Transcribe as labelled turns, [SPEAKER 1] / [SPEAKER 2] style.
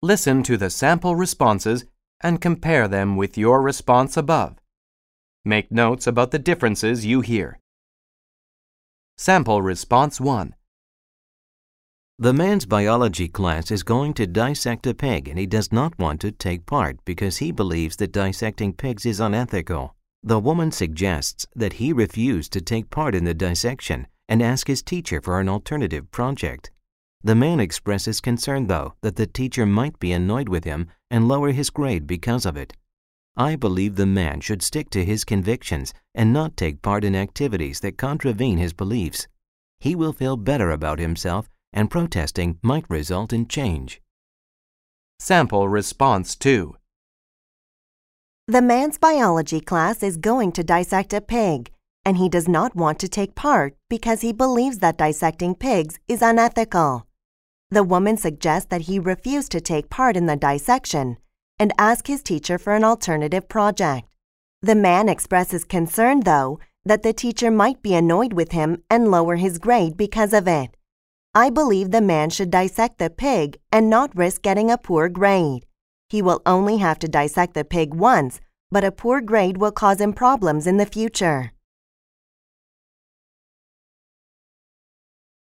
[SPEAKER 1] Listen to the sample responses and compare them with your response above. Make notes about the differences you hear. Sample Response 1.
[SPEAKER 2] The man's biology class is going to dissect a pig and he does not want to take part because he believes that dissecting pigs is unethical. The woman suggests that he refuse to take part in the dissection and ask his teacher for an alternative project. The man expresses concern, though, that the teacher might be annoyed with him and lower his grade because of it. I believe the man should stick to his convictions and not take part in activities that contravene his beliefs. He will feel better about himself, and protesting might result in change.
[SPEAKER 1] Sample Response 2.
[SPEAKER 3] The man's biology class is going to dissect a pig, and he does not want to take part because he believes that dissecting pigs is unethical. The woman suggests that he refuse to take part in the dissection and ask his teacher for an alternative project. The man expresses concern, though, that the teacher might be annoyed with him and lower his grade because of it. I believe the man should dissect the pig and not risk getting a poor grade. He will only have to dissect the pig once, but a poor grade will cause him problems in the future.